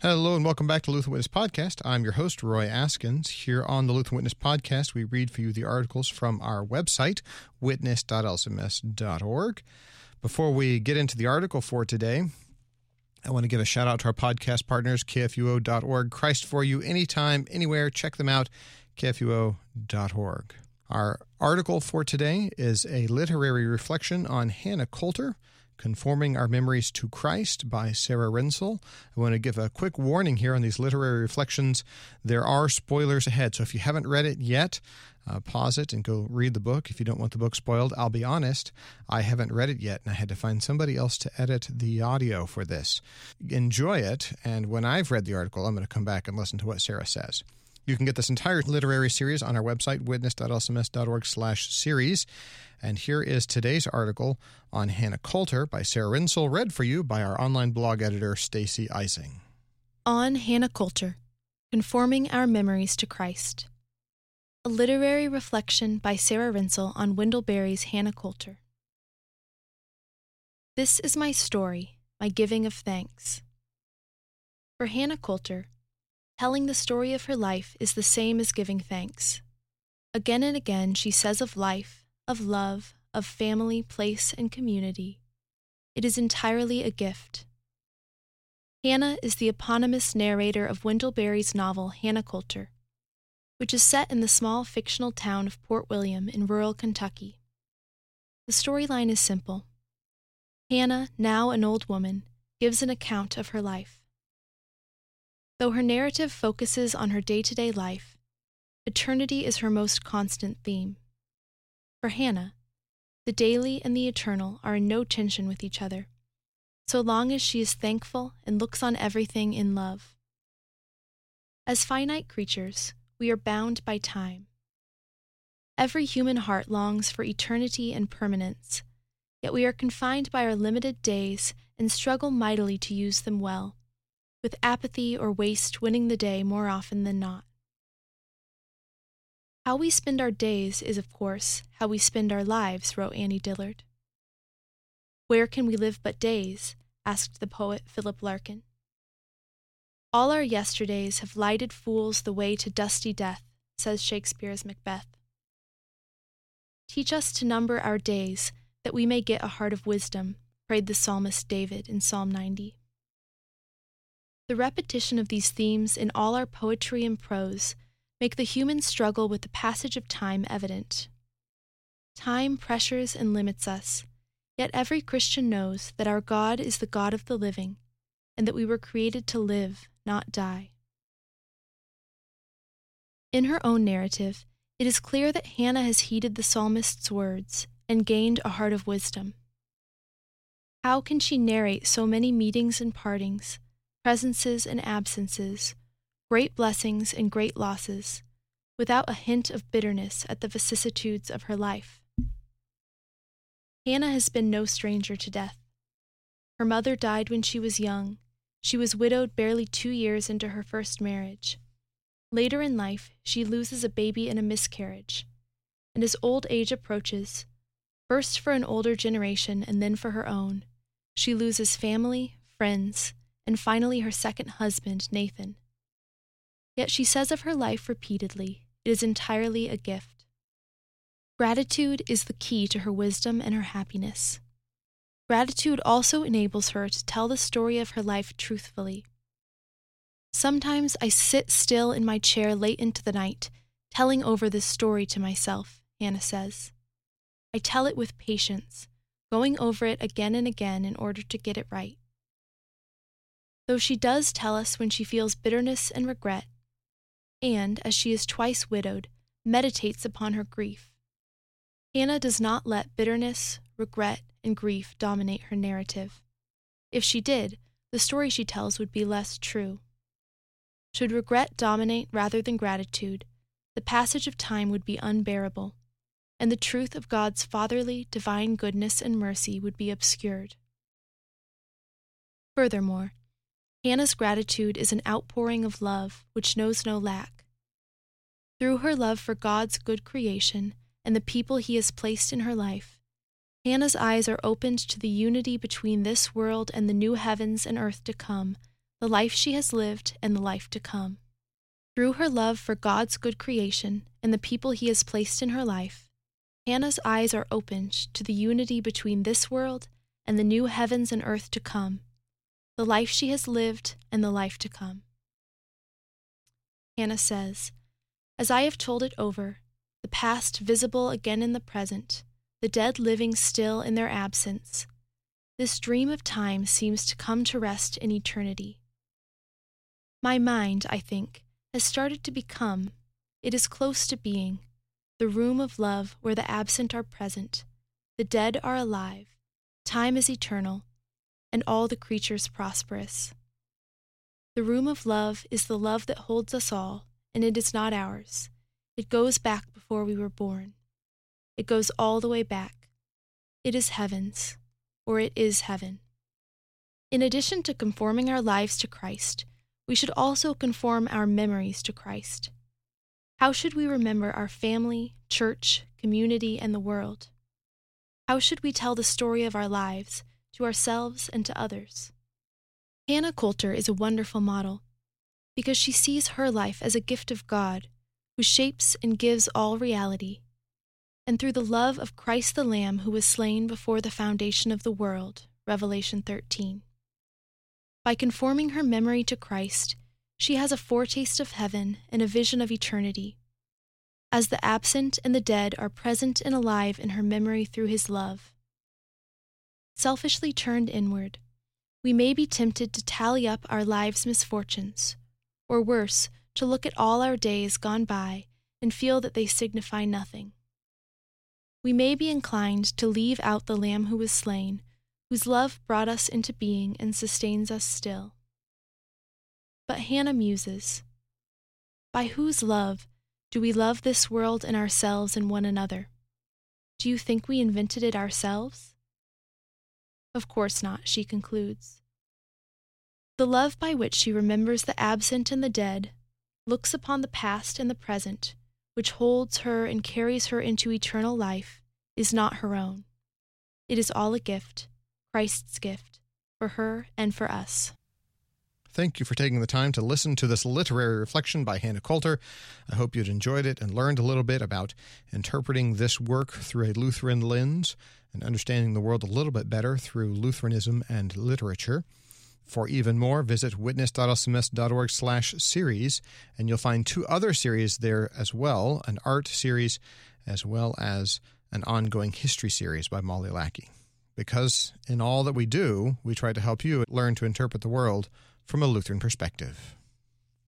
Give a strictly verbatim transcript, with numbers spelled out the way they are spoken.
Hello and welcome back to Lutheran Witness Podcast. I'm your host, Roy Askins. Here on the Lutheran Witness Podcast, we read for you the articles from our website, witness dot l c m s dot org. Before we get into the article for today, I want to give a shout out to our podcast partners, k f u o dot org. Christ for you, anytime, anywhere. Check them out, k f u o dot org. Our article for today is a literary reflection on Hannah Coulter, Conforming Our Memories to Christ by Sarah Rensel. I want to give a quick warning here on these literary reflections. There are spoilers ahead, so if you haven't read it yet, uh, pause it and go read the book if you don't want the book spoiled. I'll be honest, I haven't read it yet, and I had to find somebody else to edit the audio for this. Enjoy it, and when I've read the article, I'm going to come back and listen to what Sarah says. You can get this entire literary series on our website, witness dot l c m s dot org slash series. And here is today's article on Hannah Coulter by Sarah Rensel, read for you by our online blog editor, Stacy Ising. On Hannah Coulter, Conforming Our Memories to Christ. A literary reflection by Sarah Rensel on Wendell Berry's Hannah Coulter. This is my story, my giving of thanks. For Hannah Coulter, telling the story of her life is the same as giving thanks. Again and again she says of life, of love, of family, place, and community, it is entirely a gift. Hannah is the eponymous narrator of Wendell Berry's novel Hannah Coulter, which is set in the small fictional town of Port William in rural Kentucky. The storyline is simple. Hannah, now an old woman, gives an account of her life. Though her narrative focuses on her day-to-day life, eternity is her most constant theme. For Hannah, the daily and the eternal are in no tension with each other, so long as she is thankful and looks on everything in love. As finite creatures, we are bound by time. Every human heart longs for eternity and permanence, yet we are confined by our limited days and struggle mightily to use them well, with apathy or waste winning the day more often than not. How we spend our days is, of course, how we spend our lives, wrote Annie Dillard. Where can we live but days? Asked the poet Philip Larkin. All our yesterdays have lighted fools the way to dusty death, says Shakespeare's Macbeth. Teach us to number our days, that we may get a heart of wisdom, prayed the psalmist David in Psalm ninety. The repetition of these themes in all our poetry and prose make the human struggle with the passage of time evident. Time pressures and limits us, yet every Christian knows that our God is the God of the living, and that we were created to live, not die. In her own narrative, it is clear that Hannah has heeded the psalmist's words and gained a heart of wisdom. How can she narrate so many meetings and partings, presences and absences, great blessings and great losses, without a hint of bitterness at the vicissitudes of her life? Hannah has been no stranger to death. Her mother died when she was young. She was widowed barely two years into her first marriage. Later in life, she loses a baby in a miscarriage, and as old age approaches, first for an older generation and then for her own, she loses family, friends, and finally her second husband, Nathan. Yet she says of her life repeatedly, it is entirely a gift. Gratitude is the key to her wisdom and her happiness. Gratitude also enables her to tell the story of her life truthfully. Sometimes I sit still in my chair late into the night, telling over this story to myself, Hannah says. I tell it with patience, going over it again and again in order to get it right. Though she does tell us when she feels bitterness and regret, and, as she is twice widowed, meditates upon her grief, Hannah does not let bitterness, regret, and grief dominate her narrative. If she did, the story she tells would be less true. Should regret dominate rather than gratitude, the passage of time would be unbearable, and the truth of God's fatherly, divine goodness and mercy would be obscured. Furthermore, Hannah's gratitude is an outpouring of love which knows no lack. Through her love for God's good creation and the people he has placed in her life, Hannah's eyes are opened to the unity between this world and the new heavens and earth to come, the life she has lived, and the life to come. Through her love for God's good creation and the people he has placed in her life, Hannah's eyes are opened to the unity between this world and the new heavens and earth to come, the life she has lived and the life to come. Hannah says, "As I have told it over, the past visible again in the present, the dead living still in their absence, this dream of time seems to come to rest in eternity. My mind, I think, has started to become, it is close to being, the room of love where the absent are present, the dead are alive, time is eternal, and all the creatures prosperous. The room of love is the love that holds us all, and it is not ours. It goes back before we were born. It goes all the way back. It is heaven's, or it is heaven. In addition to conforming our lives to Christ, we should also conform our memories to Christ. How should we remember our family, church, community, and the world? How should we tell the story of our lives to ourselves and to others? Hannah Coulter is a wonderful model because she sees her life as a gift of God who shapes and gives all reality, and through the love of Christ the Lamb who was slain before the foundation of the world, Revelation thirteen. By conforming her memory to Christ, she has a foretaste of heaven and a vision of eternity, as the absent and the dead are present and alive in her memory through his love. Selfishly turned inward, we may be tempted to tally up our lives' misfortunes, or worse, to look at all our days gone by and feel that they signify nothing. We may be inclined to leave out the Lamb who was slain, whose love brought us into being and sustains us still. But Hannah muses, by whose love do we love this world and ourselves and one another? Do you think we invented it ourselves? Of course not, she concludes. The love by which she remembers the absent and the dead, looks upon the past and the present, which holds her and carries her into eternal life, is not her own. It is all a gift, Christ's gift, for her and for us. Thank you for taking the time to listen to this literary reflection by Hannah Coulter. I hope you'd enjoyed it and learned a little bit about interpreting this work through a Lutheran lens and understanding the world a little bit better through Lutheranism and literature. For even more, visit witness.lcms.org slash series, and you'll find two other series there as well, an art series as well as an ongoing history series by Molly Lackey. Because in all that we do, we try to help you learn to interpret the world from a Lutheran perspective.